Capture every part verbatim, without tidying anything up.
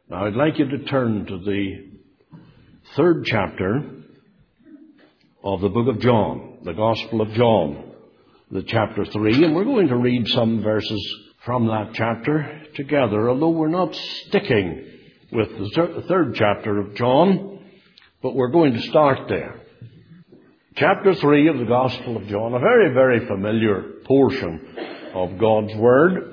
Now I'd like you to turn to the third chapter of the book of John, the Gospel of John, the chapter three, and we're going to read some verses from that chapter together, although we're not sticking with the thir- third chapter of John, but we're going to start there. Chapter three of the Gospel of John, a very, very familiar portion of God's Word.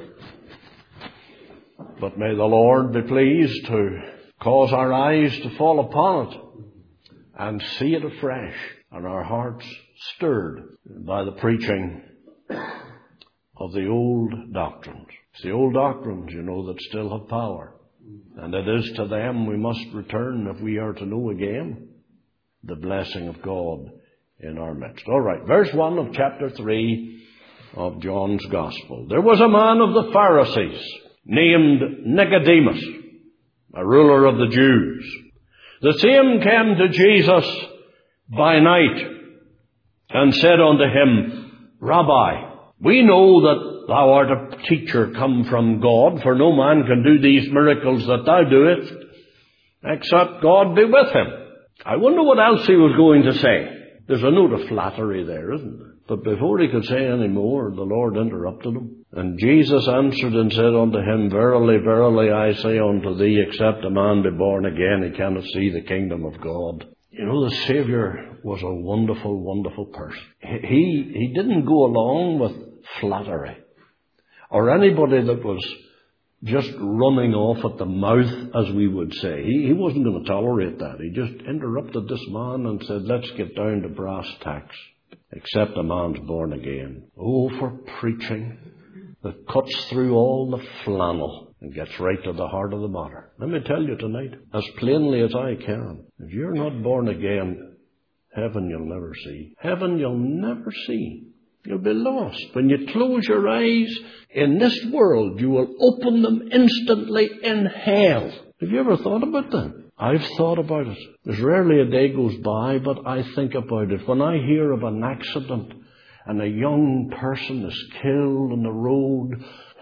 But may the Lord be pleased to cause our eyes to fall upon it and see it afresh, and our hearts stirred by the preaching of the old doctrines. It's the old doctrines, you know, that still have power. And it is to them we must return if we are to know again the blessing of God in our midst. All right, verse one of chapter three of John's Gospel. There was a man of the Pharisees named Nicodemus, a ruler of the Jews. The same came to Jesus by night and said unto him, Rabbi, we know that thou art a teacher come from God, for no man can do these miracles that thou doest, except God be with him. I wonder what else he was going to say. There's a note of flattery there, isn't there? But before he could say any more, the Lord interrupted him. And Jesus answered and said unto him, Verily, verily, I say unto thee, except a man be born again, he cannot see the kingdom of God. You know, the Savior was a wonderful, wonderful person. He, he didn't go along with flattery, or anybody that was just running off at the mouth, as we would say. He, he wasn't going to tolerate that. He just interrupted this man and said, let's get down to brass tacks. Except a man's born again. Oh, for preaching that cuts through all the flannel and gets right to the heart of the matter. Let me tell you tonight, as plainly as I can, if you're not born again, heaven you'll never see. Heaven you'll never see. You'll be lost. When you close your eyes in this world, you will open them instantly in hell. Have you ever thought about that? I've thought about it. There's rarely a day goes by, but I think about it. When I hear of an accident and a young person is killed on the road,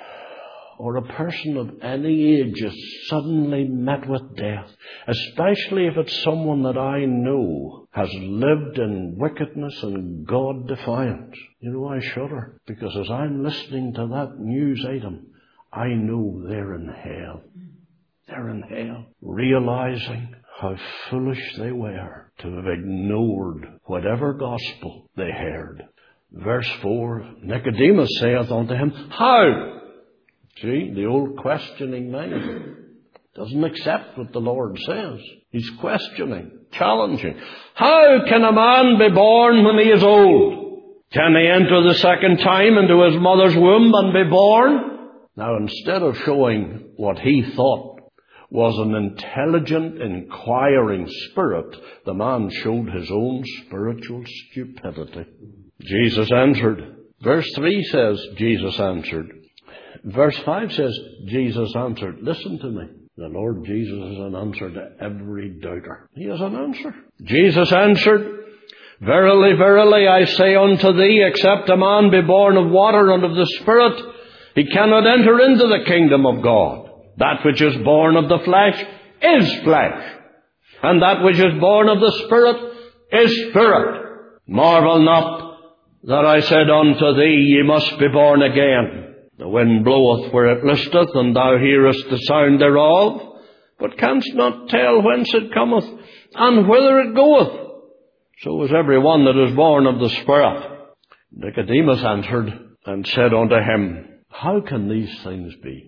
or a person of any age is suddenly met with death, especially if it's someone that I know has lived in wickedness and God defiance, you know, I shudder, because as I'm listening to that news item, I know they're in hell. They're in hell, realizing how foolish they were to have ignored whatever gospel they heard. Verse four, Nicodemus saith unto him, How? See, the old questioning mind doesn't accept what the Lord says. He's questioning, challenging. How can a man be born when he is old? Can he enter the second time into his mother's womb and be born? Now, instead of showing what he thought was an intelligent, inquiring spirit, the man showed his own spiritual stupidity. Jesus answered. Verse three says, Jesus answered. Verse five says, Jesus answered. Listen to me. The Lord Jesus is an answer to every doubter. He is an answer. Jesus answered, Verily, verily, I say unto thee, except a man be born of water and of the Spirit, he cannot enter into the kingdom of God. That which is born of the flesh is flesh, and that which is born of the Spirit is spirit. Marvel not that I said unto thee, Ye must be born again. The wind bloweth where it listeth, and thou hearest the sound thereof, but canst not tell whence it cometh, and whither it goeth. So is every one that is born of the Spirit. Nicodemus answered and said unto him, How can these things be?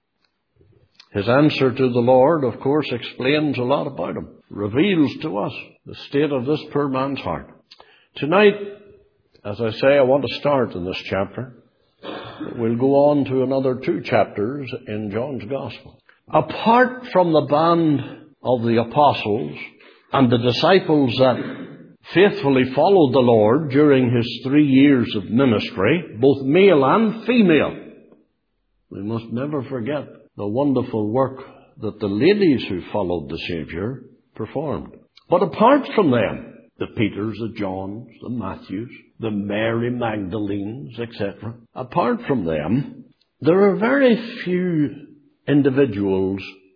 His answer to the Lord, of course, explains a lot about him, reveals to us the state of this poor man's heart. Tonight, as I say, I want to start in this chapter. We'll go on to another two chapters in John's Gospel. Apart from the band of the apostles and the disciples that faithfully followed the Lord during his three years of ministry, both male and female, we must never forget the wonderful work that the ladies who followed the Savior performed. But apart from them, the Peters, the Johns, the Matthews, the Mary Magdalenes, et cetera, apart from them, there are very few individuals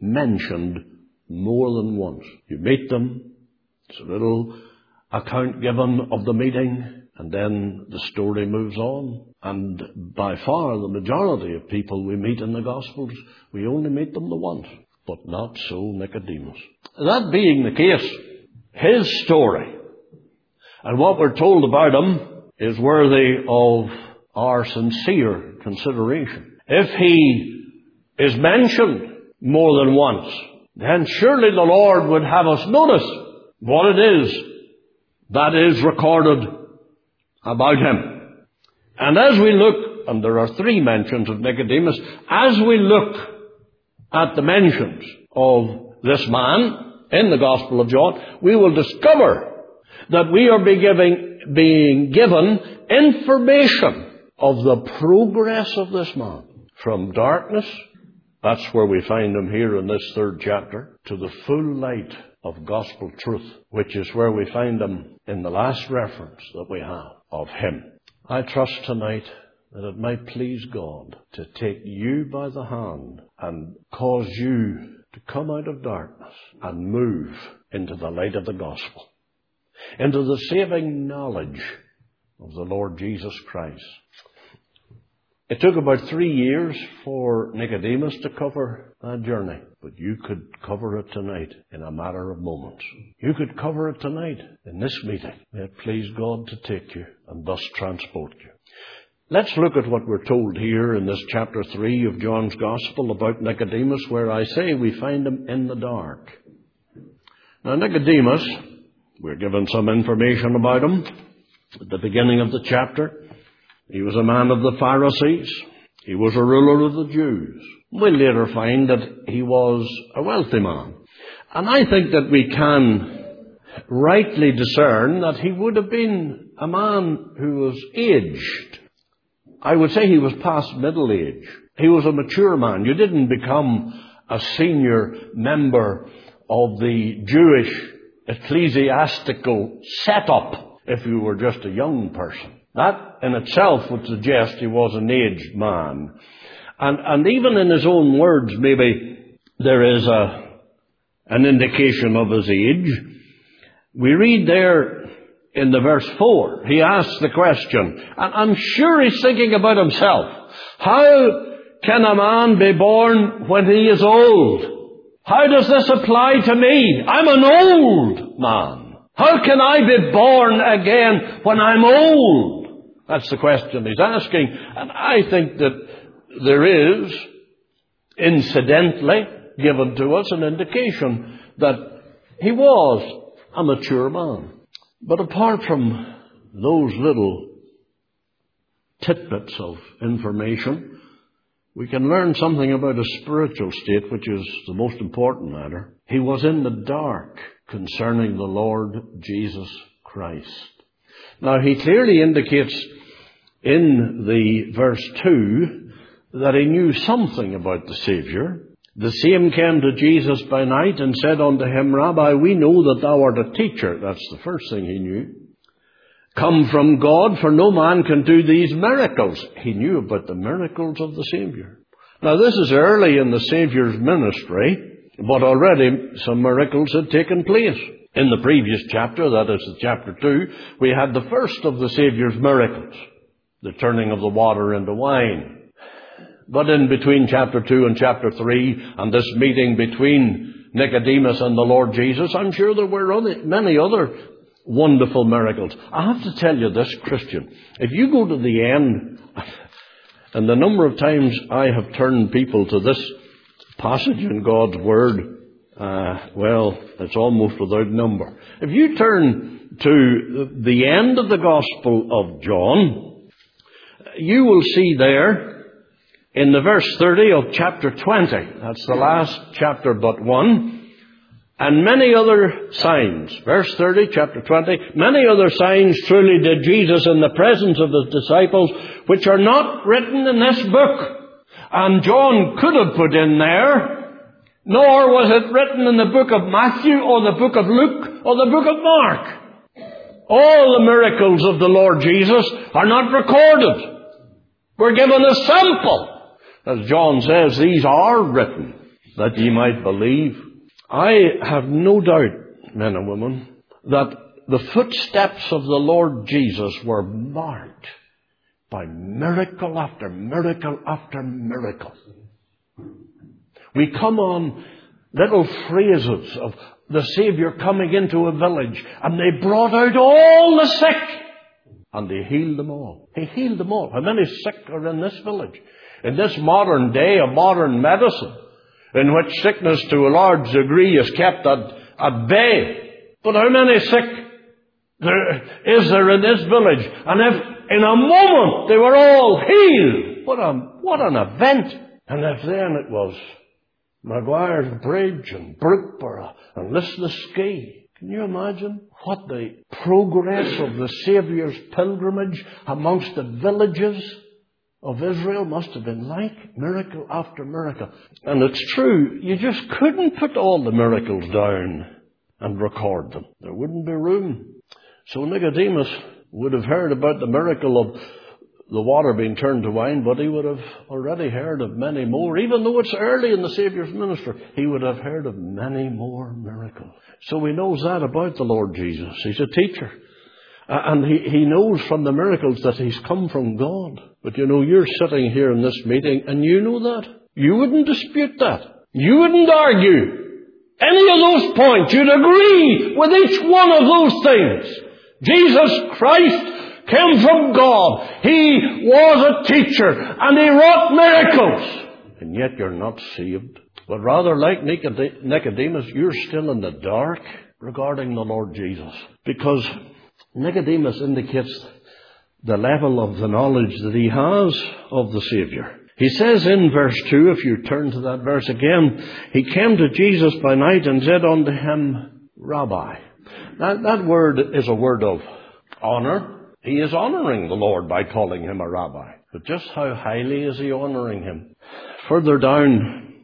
mentioned more than once. You meet them, it's a little account given of the meeting, and then the story moves on. And by far the majority of people we meet in the Gospels, we only meet them the once. But not so Nicodemus. That being the case, his story and what we're told about him is worthy of our sincere consideration. If he is mentioned more than once, then surely the Lord would have us notice what it is that is recorded about him. And as we look, and there are three mentions of Nicodemus, as we look at the mentions of this man in the Gospel of John, we will discover that we are be giving, being given information of the progress of this man from darkness, that's where we find him here in this third chapter, to the full light of gospel truth, which is where we find him in the last reference that we have of him. I trust tonight that it might please God to take you by the hand and cause you to come out of darkness and move into the light of the gospel, into the saving knowledge of the Lord Jesus Christ. It took about three years for Nicodemus to cover that journey, but you could cover it tonight in a matter of moments. You could cover it tonight in this meeting. May it please God to take you and thus transport you. Let's look at what we're told here in this chapter three of John's Gospel about Nicodemus, where I say we find him in the dark. Now Nicodemus, we're given some information about him at the beginning of the chapter. He was a man of the Pharisees. He was a ruler of the Jews. We later find that he was a wealthy man. And I think that we can rightly discern that he would have been a man who was aged. I would say he was past middle age. He was a mature man. You didn't become a senior member of the Jewish ecclesiastical setup if you were just a young person. That in itself would suggest he was an aged man. And, and even in his own words, maybe there is a, an indication of his age. We read there in the verse four, he asks the question, and I'm sure he's thinking about himself. How can a man be born when he is old? How does this apply to me? I'm an old man. How can I be born again when I'm old? That's the question he's asking. And I think that there is, incidentally, given to us an indication that he was a mature man. But apart from those little tidbits of information, we can learn something about a spiritual state, which is the most important matter. He was in the dark concerning the Lord Jesus Christ. Now, he clearly indicates in the verse two that he knew something about the Savior. The same came to Jesus by night and said unto him, Rabbi, we know that thou art a teacher. That's the first thing he knew. Come from God, for no man can do these miracles. He knew about the miracles of the Savior. Now, this is early in the Savior's ministry, but already some miracles had taken place. In the previous chapter, that is the chapter two, we had the first of the Savior's miracles, the turning of the water into wine. But in between chapter two and chapter three, and this meeting between Nicodemus and the Lord Jesus, I'm sure there were other, many other wonderful miracles. I have to tell you this, Christian, if you go to the end, and the number of times I have turned people to this passage in God's Word, uh, well, it's almost without number. If you turn to the end of the Gospel of John, you will see there, in the verse thirty of chapter twenty, that's the last chapter but one, and many other signs. Verse thirty, chapter twenty, many other signs truly did Jesus in the presence of his disciples, which are not written in this book. And John could have put in there, nor was it written in the book of Matthew or the book of Luke or the book of Mark. All the miracles of the Lord Jesus are not recorded. We're given a sample. As John says, these are written. that ye might believe. I have no doubt, men and women, that the footsteps of the Lord Jesus were marked by miracle after miracle after miracle. We come on little phrases of the Savior coming into a village, and they brought out all the sick, and He healed them all. He healed them all. How many sick are in this village? In this modern day of modern medicine, in which sickness to a large degree is kept at, at bay. But how many sick there is there in this village? And if in a moment they were all healed, what, a, what an event. And if then it was Maguire's Bridge and Brookborough and Lisnaskea, can you imagine what the progress of the Saviour's pilgrimage amongst the villages of Israel must have been like? Miracle after miracle. And it's true, you just couldn't put all the miracles down and record them. There wouldn't be room. So Nicodemus would have heard about the miracle of the water being turned to wine, but he would have already heard of many more. Even though it's early in the Saviour's ministry, he would have heard of many more miracles. So he knows that about the Lord Jesus. He's a teacher. Uh, and he, he knows from the miracles that he's come from God. But you know, you're sitting here in this meeting and you know that. You wouldn't dispute that. You wouldn't argue any of those points. You'd agree with each one of those things. Jesus Christ came from God. He was a teacher and He wrought miracles. And yet you're not saved. But rather like Nicodemus, you're still in the dark regarding the Lord Jesus. Because Nicodemus indicates the level of the knowledge that he has of the Saviour. He says in verse two, if you turn to that verse again, he came to Jesus by night and said unto him, Rabbi. That, that word is a word of honour. He is honouring the Lord by calling him a rabbi. But just how highly is he honouring him? Further down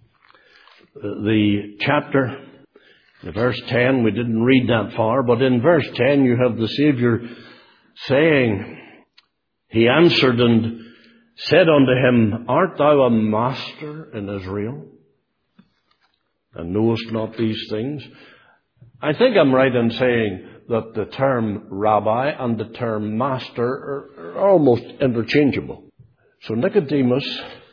the chapter, in verse ten, we didn't read that far, but in verse ten you have the Saviour saying, He answered and said unto him, Art thou a master in Israel, and knowest not these things? I think I'm right in saying that the term rabbi and the term master are, are almost interchangeable. So Nicodemus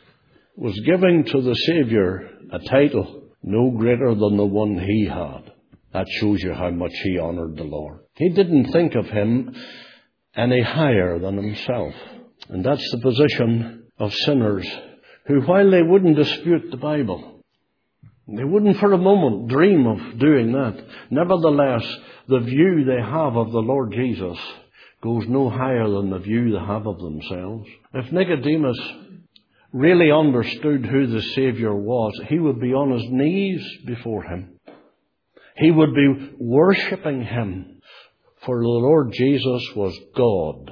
was giving to the Saviour a title no greater than the one he had. That shows you how much he honoured the Lord. He didn't think of him any higher than himself. And that's the position of sinners who, while they wouldn't dispute the Bible, they wouldn't for a moment dream of doing that, nevertheless, the view they have of the Lord Jesus goes no higher than the view they have of themselves. If Nicodemus really understood who the Saviour was, he would be on his knees before him. He would be worshipping him, for the Lord Jesus was God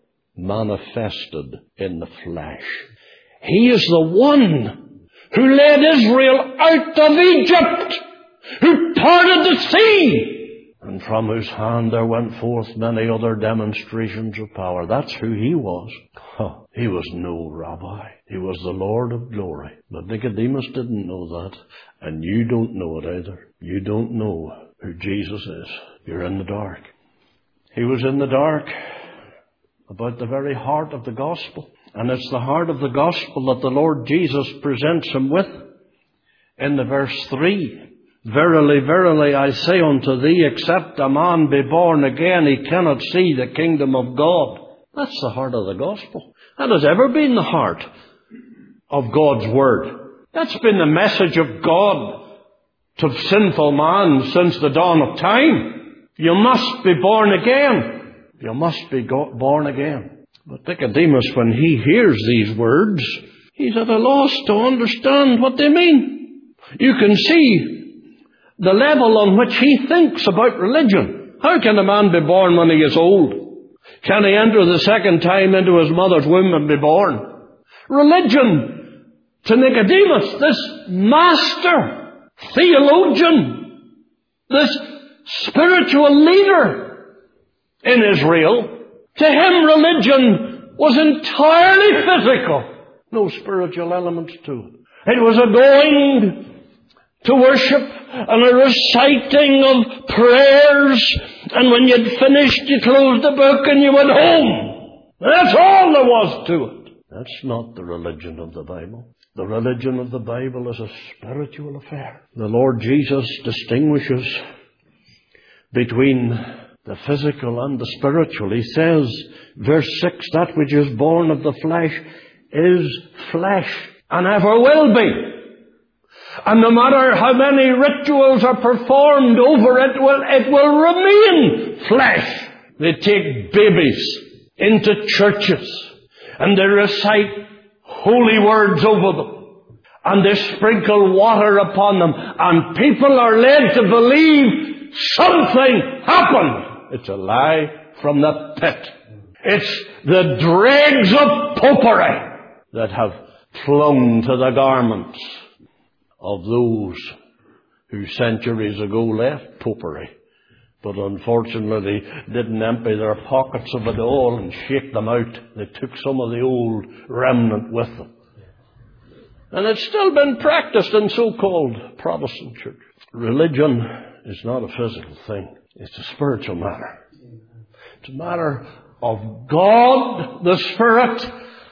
manifested in the flesh. He is the one who led Israel out of Egypt, who parted the sea, and from whose hand there went forth many other demonstrations of power. That's who he was. Oh, he was no rabbi. He was the Lord of glory. But Nicodemus didn't know that, and you don't know it either. You don't know who Jesus is. You're in the dark. He was in the dark about the very heart of the gospel. And it's the heart of the gospel that the Lord Jesus presents him with. In the verse three, Verily, verily, I say unto thee, except a man be born again, he cannot see the kingdom of God. That's the heart of the gospel. That has ever been the heart of God's word. That's been the message of God to sinful man since the dawn of time. You must be born again. You must be born again. But Nicodemus, when he hears these words, he's at a loss to understand what they mean. You can see the level on which he thinks about religion. How can a man be born when he is old? Can he enter the second time into his mother's womb and be born? Religion, to Nicodemus, this master, theologian, this spiritual leader in Israel, to him religion was entirely physical. No spiritual elements to it. It was a going to worship and a reciting of prayers, and when you'd finished, you closed the book and you went home. That's all there was to it. That's not the religion of the Bible. The religion of the Bible is a spiritual affair. The Lord Jesus distinguishes between the physical and the spiritual. He says, verse six, that which is born of the flesh is flesh, and ever will be. And no matter how many rituals are performed over it, will, it will remain flesh. They take babies into churches, and they recite holy words over them, and they sprinkle water upon them, and people are led to believe something happened. It's a lie from the pit. It's the dregs of popery that have clung to the garments of those who centuries ago left popery, but unfortunately didn't empty their pockets of it all and shake them out. They took some of the old remnant with them. And it's still been practiced in so-called Protestant churches. Religion is not a physical thing. It's a spiritual matter. It's a matter of God, the Spirit,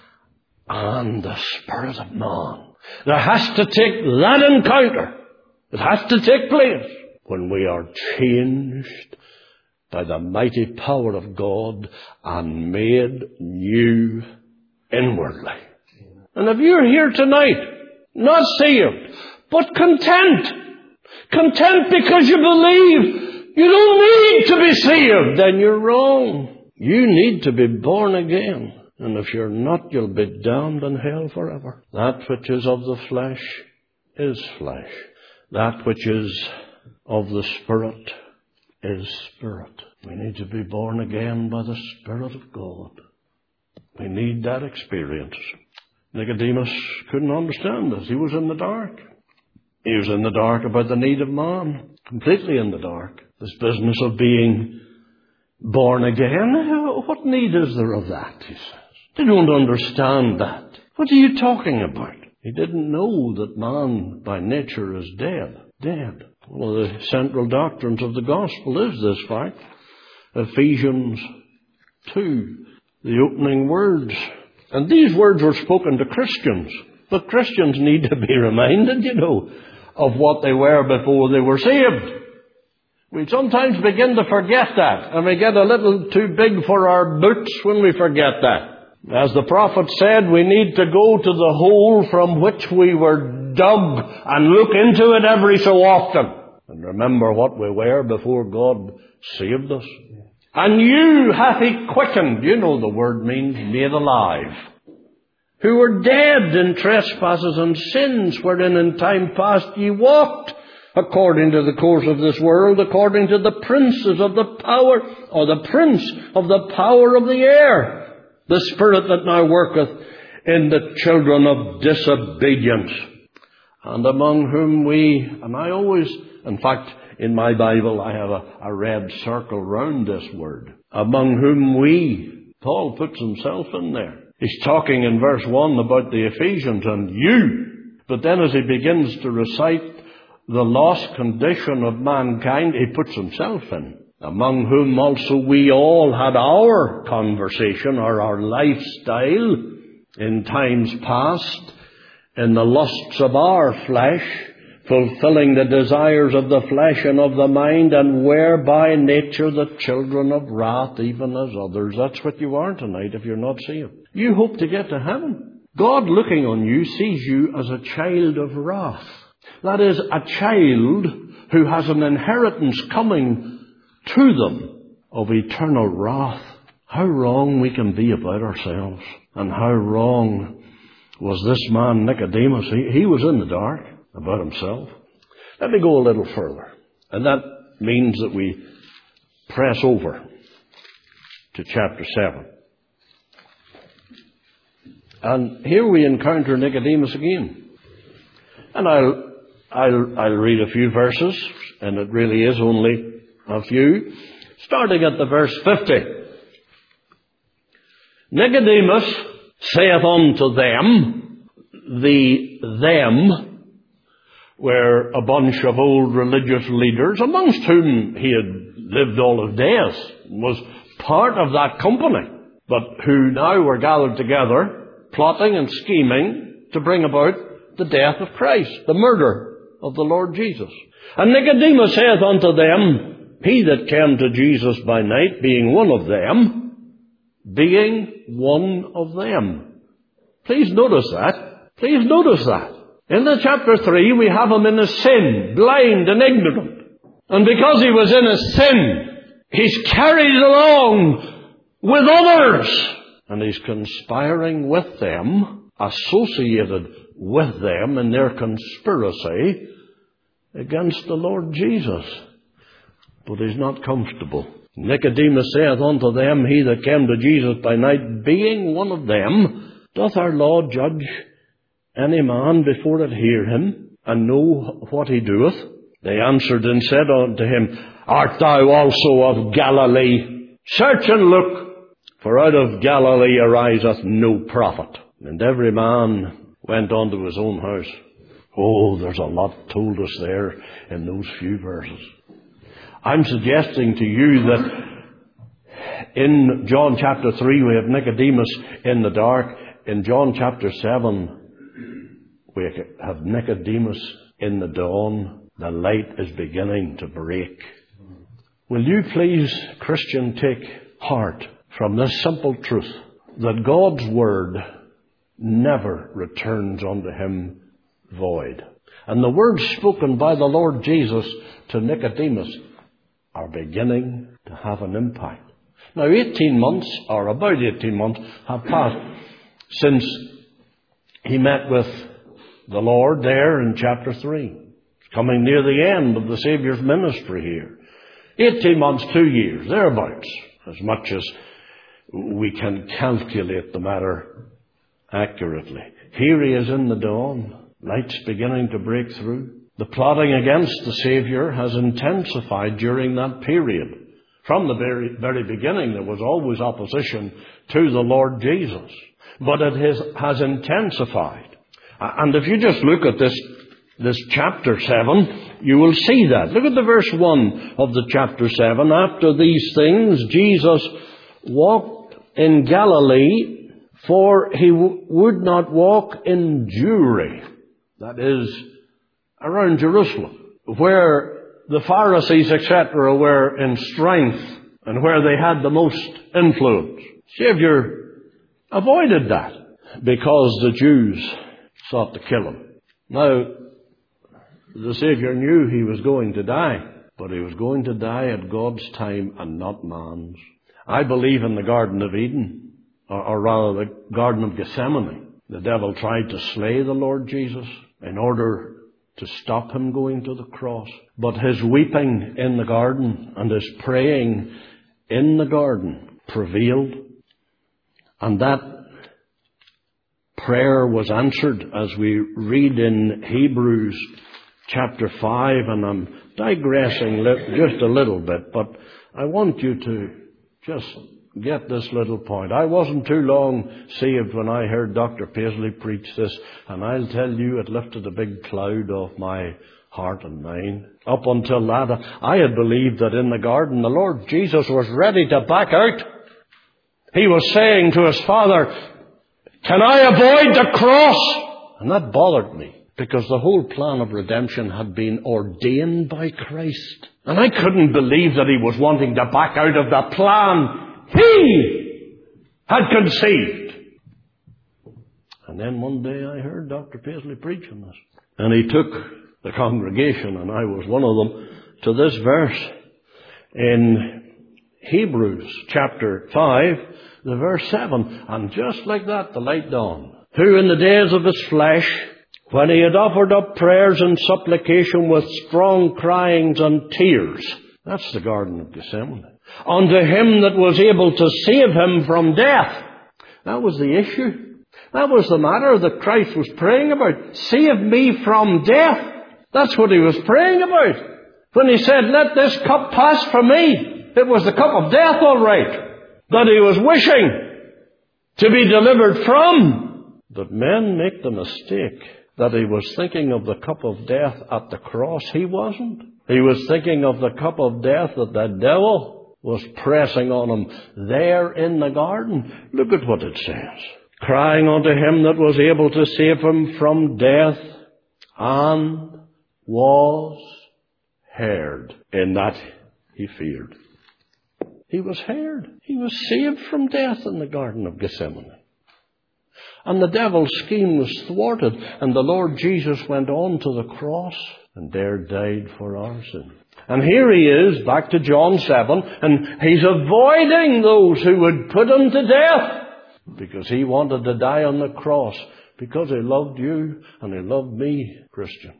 and the spirit of man. There has to take that encounter. It has to take place when we are changed by the mighty power of God and made new inwardly. And if you're here tonight, not saved, but content, content because you believe you don't need to be saved, then you're wrong. You need to be born again. And if you're not, you'll be damned in hell forever. That which is of the flesh is flesh. That which is of the Spirit is spirit. We need to be born again by the Spirit of God. We need that experience. Nicodemus couldn't understand this. He was in the dark. He was in the dark about the need of man. Completely in the dark. This business of being born again, what need is there of that, he says. They don't understand that. What are you talking about? He didn't know that man by nature is dead. Dead. One of the central doctrines of the gospel is this fact. Ephesians two, the opening words. And these words were spoken to Christians. But Christians need to be reminded, you know, of what they were before they were saved. We sometimes begin to forget that, and we get a little too big for our boots when we forget that. As the prophet said, we need to go to the hole from which we were dug and look into it every so often. And remember what we were before God saved us. And you hath he quickened. You know the word means made alive. Who were dead in trespasses and sins, wherein in time past ye walked, according to the course of this world, according to the princes of the power, or the prince of the power of the air, the spirit that now worketh in the children of disobedience, and among whom we, and I always, in fact, in my Bible I have a, a red circle round this word, among whom we, Paul puts himself in there. He's talking in verse one about the Ephesians and you, but then as he begins to recite the lost condition of mankind, he puts himself in. Among whom also we all had our conversation or our lifestyle in times past, in the lusts of our flesh, fulfilling the desires of the flesh and of the mind, and were by nature the children of wrath, even as others. That's what you are tonight if you're not saved. You hope to get to heaven. God, looking on you, sees you as a child of wrath. That is, a child who has an inheritance coming to them of eternal wrath. How wrong we can be about ourselves, and how wrong was this man Nicodemus. He, he was in the dark about himself. Let me go a little further, and that means that we press over to chapter seven. And here we encounter Nicodemus again. And I'll I'll, I'll read a few verses, and it really is only a few, starting at the verse fifty. Nicodemus saith unto them, the them were a bunch of old religious leaders, amongst whom he had lived all his days, was part of that company, but who now were gathered together, plotting and scheming to bring about the death of Christ, the murder of the Lord Jesus. And Nicodemus saith unto them, he that came to Jesus by night, being one of them, being one of them. Please notice that. Please notice that. In the chapter three, we have him in his sin, blind and ignorant. And because he was in his sin, he's carried along with others. And he's conspiring with them, associated with them in their conspiracy against the Lord Jesus. But he's not comfortable. Nicodemus saith unto them, he that came to Jesus by night, being one of them, doth our Lord judge any man before it hear him, and know what he doeth? They answered and said unto him, art thou also of Galilee? Search and look, for out of Galilee ariseth no prophet. And every man went unto his own house. Oh, there's a lot told us there in those few verses. I'm suggesting to you that in John chapter three we have Nicodemus in the dark. In John chapter seven we have Nicodemus in the dawn. The light is beginning to break. Will you please, Christian, take heart from this simple truth that God's word never returns unto him void. And the words spoken by the Lord Jesus to Nicodemus are beginning to have an impact. Now, eighteen months, or about eighteen months, have passed since he met with the Lord there in chapter three. It's coming near the end of the Saviour's ministry here. eighteen months, two years, thereabouts, as much as we can calculate the matter accurately. Here he is in the dawn. Light's beginning to break through. The plotting against the Saviour has intensified during that period. From the very, very beginning, there was always opposition to the Lord Jesus. But it has, has intensified. And if you just look at this, this chapter seven, you will see that. Look at the verse one of the chapter seven. After these things, Jesus walked in Galilee, for he w- would not walk in Jewry. That is, around Jerusalem, where the Pharisees, et cetera, were in strength and where they had the most influence. Savior avoided that because the Jews sought to kill him. Now, the Savior knew he was going to die, but he was going to die at God's time and not man's. I believe in the Garden of Eden, or, or rather the Garden of Gethsemane. The devil tried to slay the Lord Jesus in order to stop him going to the cross. But his weeping in the garden and his praying in the garden prevailed. And that prayer was answered, as we read in Hebrews chapter five. And I'm digressing just a little bit, but I want you to just get this little point. I wasn't too long saved when I heard Doctor Paisley preach this, and I'll tell you, it lifted a big cloud off my heart and mind. Up until that, I had believed that in the garden the Lord Jesus was ready to back out. He was saying to his Father, can I avoid the cross? And that bothered me, because the whole plan of redemption had been ordained by Christ. And I couldn't believe that he was wanting to back out of the plan he had conceived. And then one day I heard Doctor Paisley preach on this. And he took the congregation, and I was one of them, to this verse in Hebrews chapter five, the verse seven. And just like that, the light dawned. Who in the days of his flesh, when he had offered up prayers and supplication with strong cryings and tears. That's the Garden of Gethsemane. Unto him that was able to save him from death. That was the issue. That was the matter that Christ was praying about. Save me from death. That's what he was praying about. When he said, let this cup pass from me. It was the cup of death, all right, that he was wishing to be delivered from. But men make the mistake that he was thinking of the cup of death at the cross? He wasn't. He was thinking of the cup of death that the devil was pressing on him there in the garden. Look at what it says. Crying unto him that was able to save him from death, and was heard. In that he feared. He was heard. He was saved from death in the Garden of Gethsemane. And the devil's scheme was thwarted, and the Lord Jesus went on to the cross and there died for our sin. And here he is, back to John seven, and he's avoiding those who would put him to death, because he wanted to die on the cross, because he loved you and he loved me, Christian.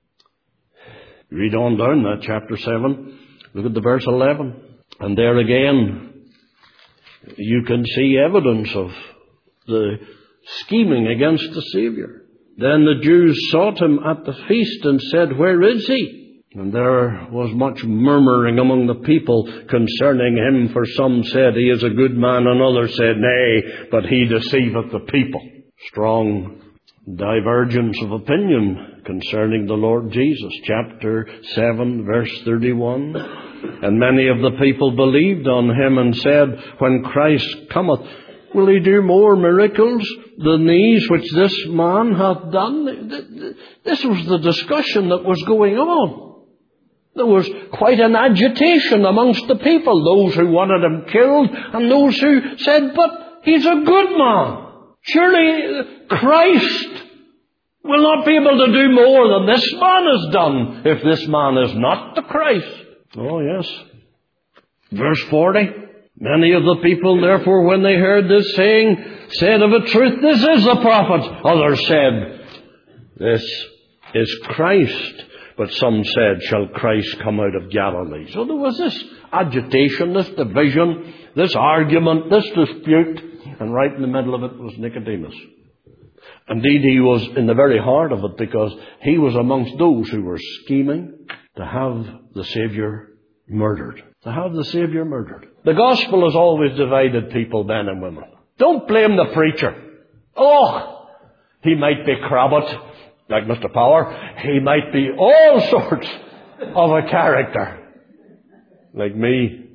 Read on down that chapter seven. Look at the verse eleven. And there again, you can see evidence of the scheming against the Savior. Then the Jews sought him at the feast and said, Where is he? And there was much murmuring among the people concerning him, for some said, He is a good man, and others said, Nay, but he deceiveth the people. Strong divergence of opinion concerning the Lord Jesus. Chapter seven, verse thirty-one. And many of the people believed on him and said, When Christ cometh, will he do more miracles than these which this man hath done? This was the discussion that was going on. There was quite an agitation amongst the people, those who wanted him killed and those who said, But he's a good man. Surely Christ will not be able to do more than this man has done if this man is not the Christ. Oh, yes. Verse forty. Many of the people, therefore, when they heard this saying, said, Of a truth, this is the prophet. Others said, This is Christ. But some said, Shall Christ come out of Galilee? So there was this agitation, this division, this argument, this dispute. And right in the middle of it was Nicodemus. Indeed, he was in the very heart of it, because he was amongst those who were scheming to have the Savior murdered. To have the Savior murdered. The gospel has always divided people, men and women. Don't blame the preacher. Oh, he might be crabbit, like Mister Power. He might be all sorts of a character, like me.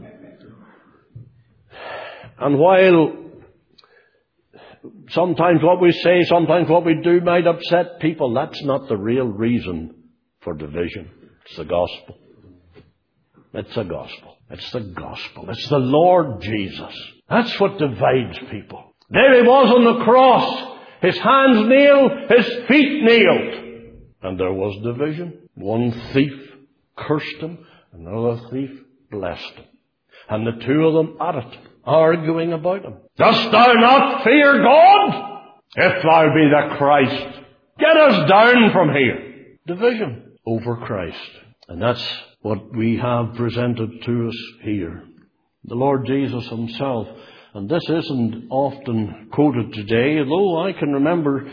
And while sometimes what we say, sometimes what we do might upset people, that's not the real reason for division. It's the gospel. It's the gospel. It's the gospel. It's the Lord Jesus. That's what divides people. There he was on the cross. His hands nailed, his feet nailed. And there was division. One thief cursed him, another thief blessed him. And the two of them at it, arguing about him. Dost thou not fear God? If thou be the Christ, get us down from here. Division over Christ. And that's what we have presented to us here. The Lord Jesus himself, and this isn't often quoted today, although I can remember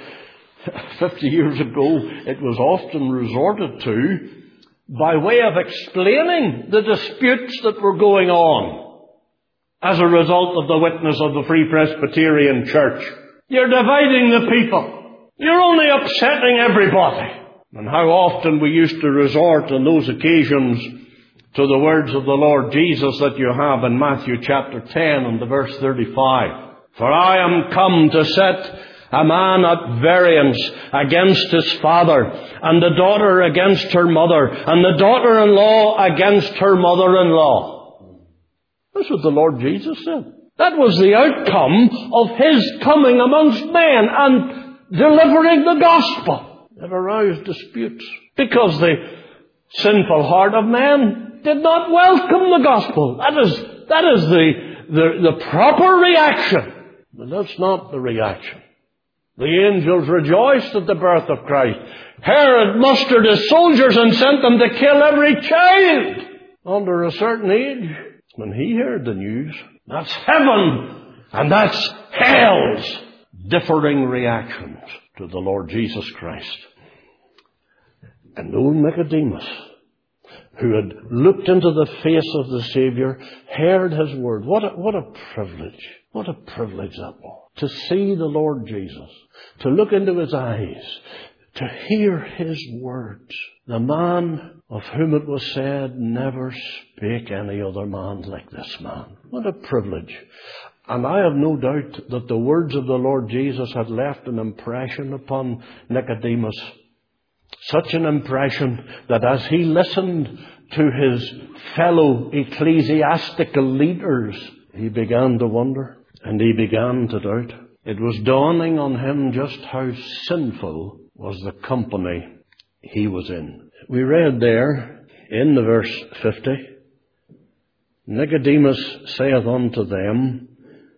fifty years ago it was often resorted to by way of explaining the disputes that were going on as a result of the witness of the Free Presbyterian Church. You're dividing the people. You're only upsetting everybody. And how often we used to resort on those occasions to the words of the Lord Jesus that you have in Matthew chapter ten and the verse thirty-five. For I am come to set a man at variance against his father, and the daughter against her mother, and the daughter-in-law against her mother-in-law. That's what the Lord Jesus said. That was the outcome of his coming amongst men and delivering the gospel. It aroused disputes because the sinful heart of man did not welcome the gospel. That is, that is the, the, the proper reaction. But that's not the reaction. The angels rejoiced at the birth of Christ. Herod mustered his soldiers and sent them to kill every child under a certain age. When he heard the news, that's heaven and that's hell's differing reactions to the Lord Jesus Christ. And old Nicodemus, who had looked into the face of the Savior, heard his word. What a, what a privilege. What a privilege that was. to see the Lord Jesus, to look into his eyes, to hear his words. The man of whom it was said, never spake any other man like this man. What a privilege. And I have no doubt that the words of the Lord Jesus had left an impression upon Nicodemus. Such an impression that as he listened to his fellow ecclesiastical leaders, he began to wonder and he began to doubt. It was dawning on him just how sinful was the company he was in. We read there in the verse fifty, Nicodemus saith unto them,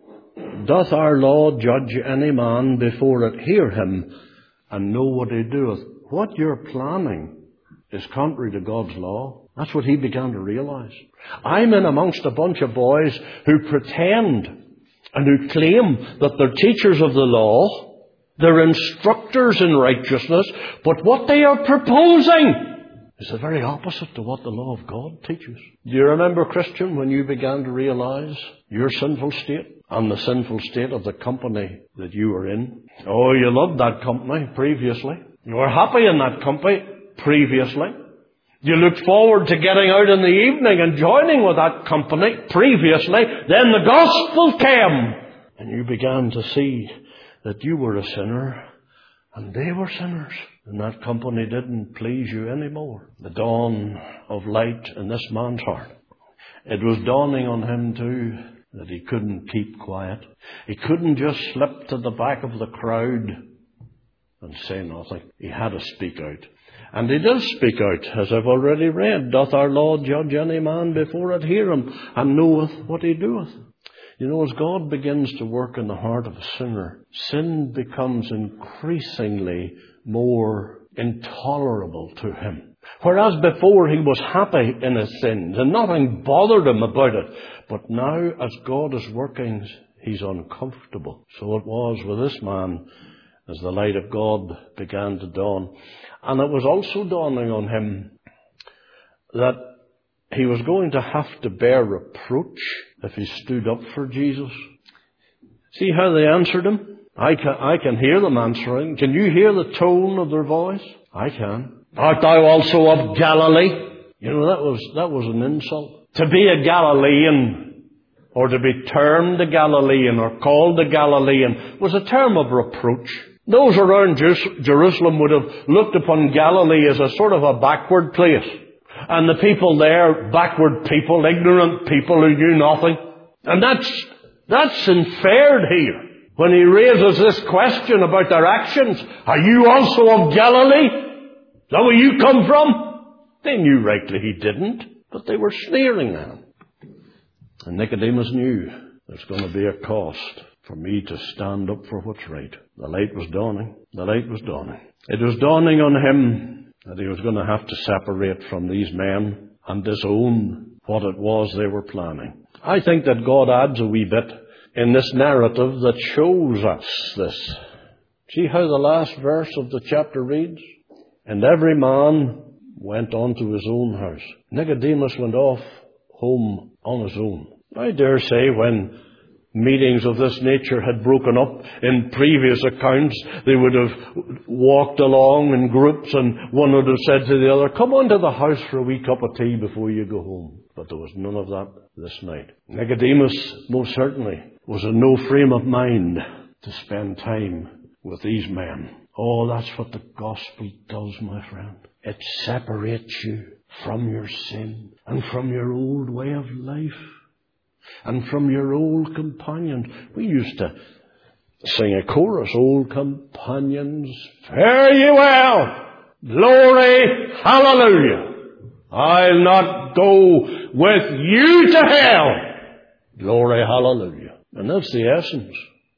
doth our law judge any man before it hear him and know what he doeth? What you're planning is contrary to God's law. That's what he began to realize. I'm in amongst a bunch of boys who pretend and who claim that they're teachers of the law, they're instructors in righteousness, but what they are proposing is the very opposite to what the law of God teaches. Do you remember, Christian, when you began to realize your sinful state and the sinful state of the company that you were in? Oh, you loved that company previously. You were happy in that company previously. You looked forward to getting out in the evening and joining with that company previously. Then the gospel came and you began to see that you were a sinner and they were sinners. And that company didn't please you anymore. The dawn of light in this man's heart. It was dawning on him too that he couldn't keep quiet. He couldn't just slip to the back of the crowd and say nothing. He had to speak out. And he does speak out, as I've already read. Doth our law judge any man before it hear him, and knoweth what he doeth? You know, as God begins to work in the heart of a sinner, sin becomes increasingly more intolerable to him. Whereas before he was happy in his sins, and nothing bothered him about it. But now, as God is working, he's uncomfortable. So it was with this man as the light of God began to dawn. And it was also dawning on him that he was going to have to bear reproach if he stood up for Jesus. See how they answered him? I can, I can hear them answering. Can you hear the tone of their voice? I can. Art thou also of Galilee? You know, that was, that was an insult. To be a Galilean, or to be termed a Galilean, or called a Galilean, was a term of reproach. Those around Jerusalem would have looked upon Galilee as a sort of a backward place. And the people there, backward people, ignorant people who knew nothing. And that's, that's inferred here. When he raises this question about their actions, are you also of Galilee? Is that where you come from? They knew rightly he didn't, but they were sneering at him. And Nicodemus knew there's going to be a cost for me to stand up for what's right. The light was dawning. The light was dawning. It was dawning on him that he was going to have to separate from these men and disown what it was they were planning. I think that God adds a wee bit in this narrative that shows us this. See how the last verse of the chapter reads? And every man went on to his own house. Nicodemus went off home on his own. I dare say when meetings of this nature had broken up in previous accounts, they would have walked along in groups and one would have said to the other, come on to the house for a wee cup of tea before you go home. But there was none of that this night. Nicodemus most certainly was in no frame of mind to spend time with these men. Oh, that's what the gospel does, my friend. It separates you from your sin and from your old way of life and from your old companions. We used to sing a chorus, old companions, fare ye well, glory, hallelujah. I'll not go with you to hell, glory, hallelujah. And that's the essence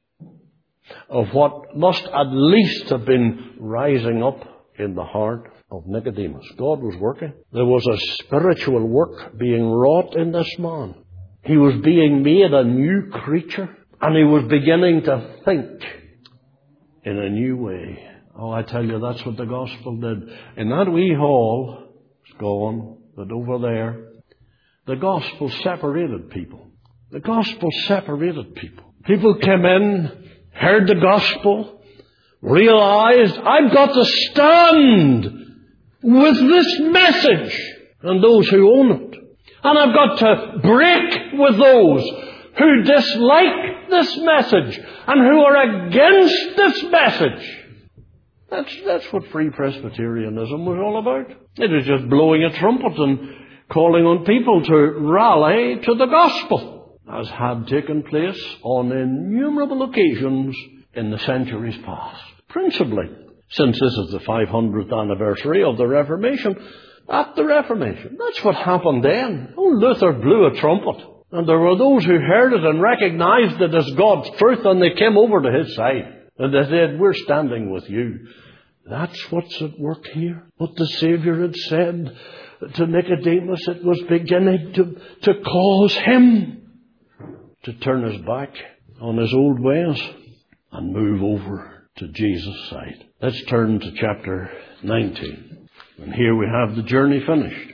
of what must at least have been rising up in the heart of Nicodemus. God was working. There was a spiritual work being wrought in this man. He was being made a new creature, and he was beginning to think in a new way. Oh, I tell you, that's what the gospel did. In that wee hall, it's gone, but over there, the gospel separated people. The gospel separated people. People came in heard the gospel, realized, I've got to stand with this message and those who own it. And I've got to break with those who dislike this message and who are against this message. That's, that's what Free Presbyterianism was all about. It was just blowing a trumpet and calling on people to rally to the gospel, as had taken place on innumerable occasions in the centuries past. Principally, since this is the five hundredth anniversary of the Reformation, at the Reformation. That's what happened then. Oh, Luther blew a trumpet. And there were those who heard it and recognized it as God's truth, and they came over to his side. And they said, we're standing with you. That's what's at work here. What the Savior had said to Nicodemus, it was beginning to, to cause him to turn his back on his old ways and move over to Jesus' side. Let's turn to chapter nineteen. And here we have the journey finished.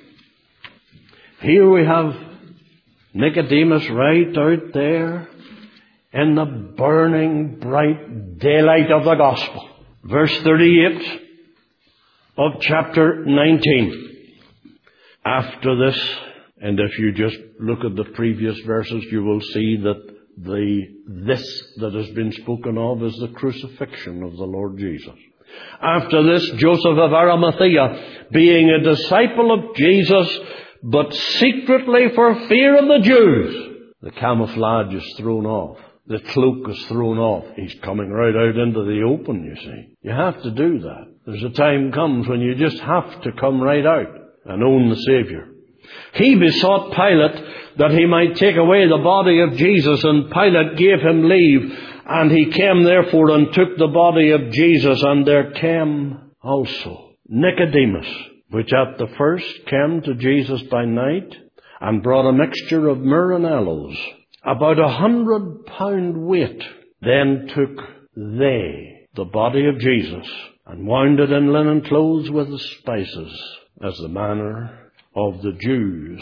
Here we have Nicodemus right out there in the burning bright daylight of the gospel. Verse thirty-eight of chapter nineteen. After this, and if you just look at the previous verses, you will see that the this that has been spoken of is the crucifixion of the Lord Jesus. After this, Joseph of Arimathea, being a disciple of Jesus, but secretly for fear of the Jews, the camouflage is thrown off. The cloak is thrown off. He's coming right out into the open, you see. You have to do that. There's a time comes when you just have to come right out and own the Savior. He besought Pilate that he might take away the body of Jesus, and Pilate gave him leave. And he came therefore and took the body of Jesus, and there came also Nicodemus, which at the first came to Jesus by night, and brought a mixture of myrrh and aloes, about a hundred pound weight. Then took they the body of Jesus, and wound it in linen clothes with the spices, as the manner of the Jews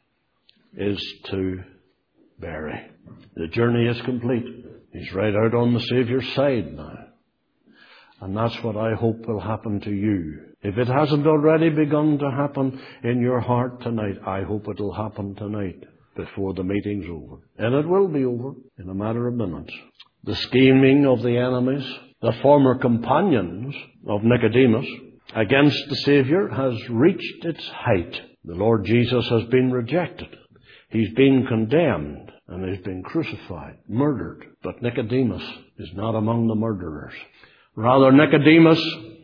is to bury. The journey is complete. He's right out on the Saviour's side now. And that's what I hope will happen to you. If it hasn't already begun to happen in your heart tonight, I hope it'll happen tonight before the meeting's over. And it will be over in a matter of minutes. The scheming of the enemies, the former companions of Nicodemus, against the Savior has reached its height. The Lord Jesus has been rejected. He's been condemned and he's been crucified, murdered. But Nicodemus is not among the murderers. Rather, Nicodemus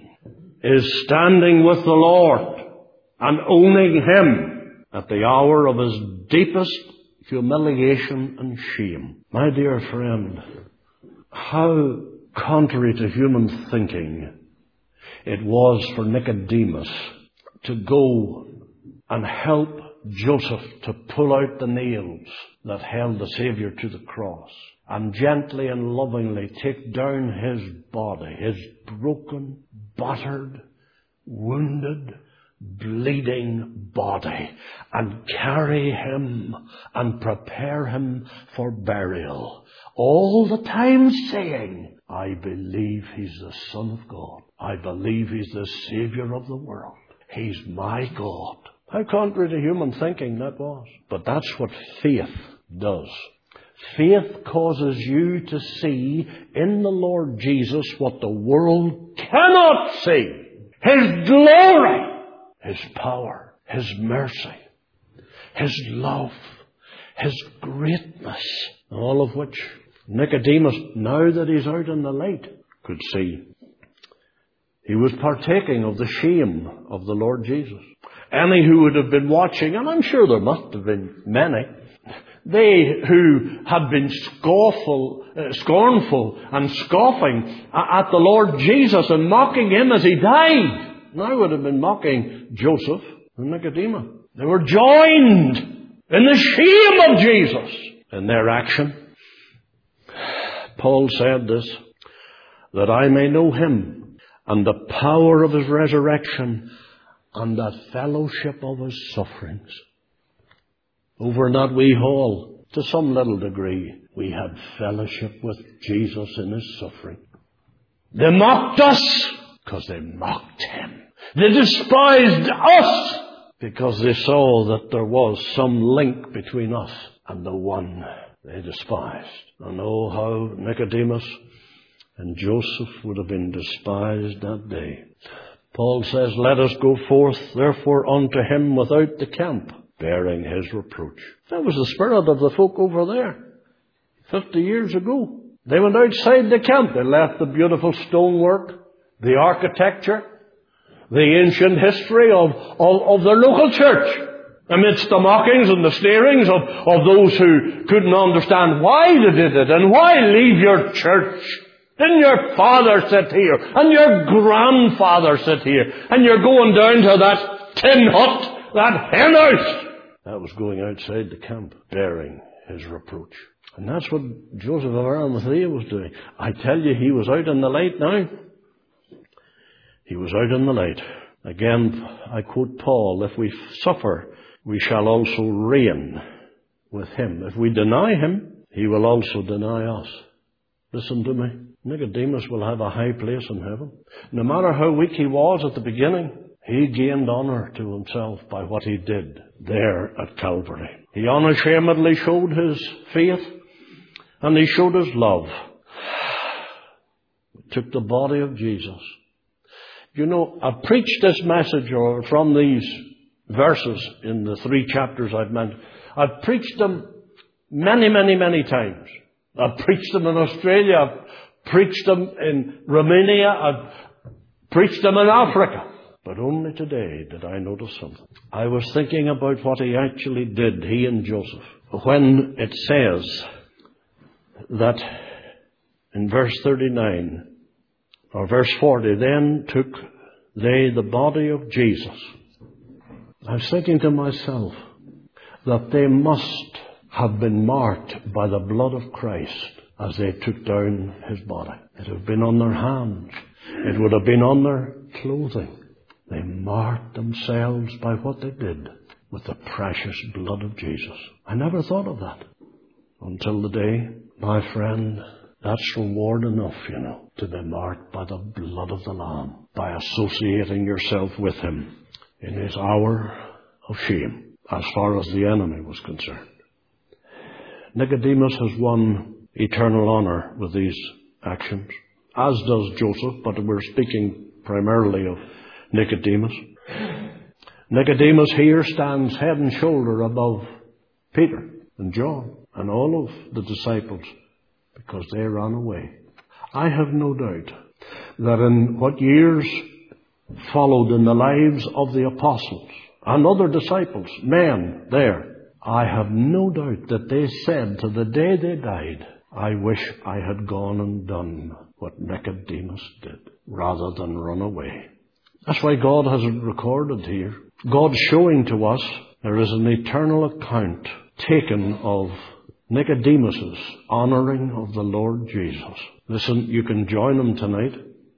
is standing with the Lord and owning Him at the hour of His deepest humiliation and shame. My dear friend, how contrary to human thinking it was for Nicodemus to go and help Joseph to pull out the nails that held the Savior to the cross, and gently and lovingly take down His body, His broken, battered, wounded, bleeding body, and carry Him and prepare Him for burial. All the time saying, I believe He's the Son of God. I believe He's the Savior of the world. He's my God. How contrary to human thinking that was. But that's what faith does. Faith causes you to see in the Lord Jesus what the world cannot see. His glory, His power, His mercy, His love, His greatness, all of which Nicodemus, now that he's out in the light, could see. He was partaking of the shame of the Lord Jesus. Any who would have been watching, and I'm sure there must have been many, they who had been scornful, uh, scornful and scoffing at the Lord Jesus and mocking Him as He died, now would have been mocking Joseph and Nicodemus. They were joined in the shame of Jesus in their action. Paul said this, that I may know Him and the power of His resurrection and the fellowship of His sufferings. Over in that wee hall To some little degree, we had fellowship with Jesus in his suffering. They mocked us because they mocked him. They despised us because they saw that there was some link between us and the one they despised. And oh, how Nicodemus and Joseph would have been despised that day. Paul says, let us go forth, therefore, unto him without the camp, bearing his reproach. That was the spirit of the folk over there fifty years ago. They went outside the camp. They left the beautiful stonework, the architecture, the ancient history of, of, of their local church, amidst the mockings and the sneerings of, of those who couldn't understand why they did it and why leave your church. Didn't your father sit here and your grandfather sit here and you're going down to that tin hut, that hen house? That was going outside the camp, bearing his reproach. And that's what Joseph of Arimathea was doing. I tell you, he was out in the light now. He was out in the light. Again, I quote Paul, if we suffer, we shall also reign with him. If we deny him, he will also deny us. Listen to me. Nicodemus will have a high place in heaven. No matter how weak he was at the beginning, he gained honor to himself by what he did there at Calvary. He unashamedly showed his faith and he showed his love. He took the body of Jesus. You know, I preached this message or from these verses in the three chapters I've mentioned. I've preached them many, many, many times. I've preached them in Australia. I've preached them in Romania. I've preached them in Africa. But only today did I notice something. I was thinking about what he actually did, he and Joseph. When it says that in verse thirty-nine, or verse forty, then took they the body of Jesus. I was thinking to myself that they must have been marked by the blood of Christ as they took down his body. It would have been on their hands. It would have been on their clothing. They marked themselves by what they did with the precious blood of Jesus. I never thought of that until the day, my friend, that's reward enough, you know, to be marked by the blood of the Lamb, by associating yourself with him in his hour of shame, as far as the enemy was concerned. Nicodemus has won eternal honor with these actions, as does Joseph, but we're speaking primarily of Nicodemus. Nicodemus here stands head and shoulder above Peter and John and all of the disciples because they ran away. I have no doubt that in what years followed in the lives of the apostles and other disciples, men there, I have no doubt that they said to the day they died, I wish I had gone and done what Nicodemus did rather than run away. That's why God has it recorded here. God's showing to us there is an eternal account taken of Nicodemus's honoring of the Lord Jesus. Listen, you can join him tonight.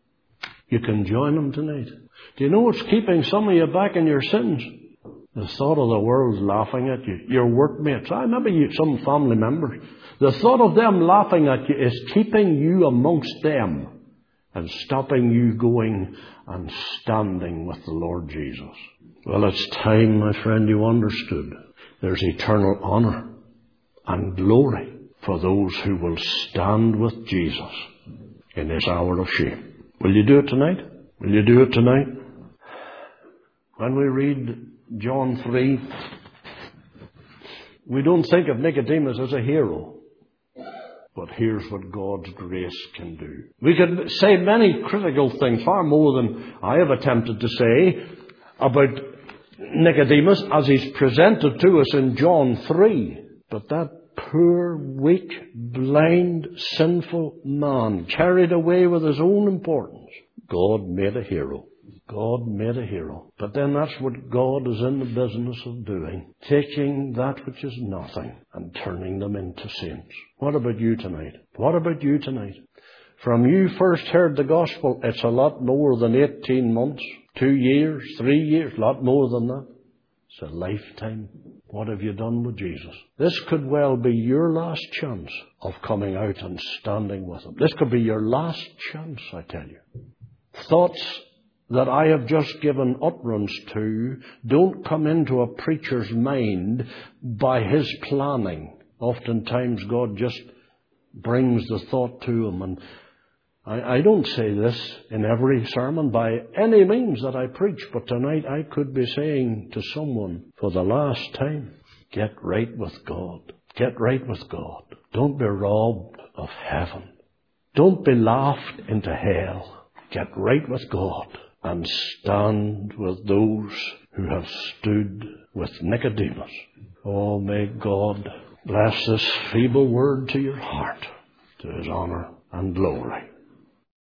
You can join him tonight. Do you know what's keeping some of you back in your sins? The thought of the world laughing at you, your workmates, I maybe you, some family members. The thought of them laughing at you is keeping you amongst them and stopping you going and standing with the Lord Jesus. Well, it's time, my friend, you understood. There's eternal honor and glory for those who will stand with Jesus in his hour of shame. Will you do it tonight? Will you do it tonight? When we read John three, we don't think of Nicodemus as a hero. But here's what God's grace can do. We could say many critical things, far more than I have attempted to say, about Nicodemus as he's presented to us in John three. But that poor, weak, blind, sinful man, carried away with his own importance, God made a hero. God made a hero. But then that's what God is in the business of doing. Taking that which is nothing and turning them into saints. What about you tonight? What about you tonight? From you first heard the gospel, it's a lot more than eighteen months, two years, three years, a lot more than that. It's a lifetime. What have you done with Jesus? This could well be your last chance of coming out and standing with Him. This could be your last chance, I tell you. Thoughts that I have just given utterance to don't come into a preacher's mind by his planning. Oftentimes God just brings the thought to him. And I, I don't say this in every sermon by any means that I preach, but tonight I could be saying to someone for the last time, get right with God. Get right with God. Don't be robbed of heaven. Don't be laughed into hell. Get right with God. And stand with those who have stood with Nicodemus. Oh, may God bless this feeble word to your heart, to His honor and glory.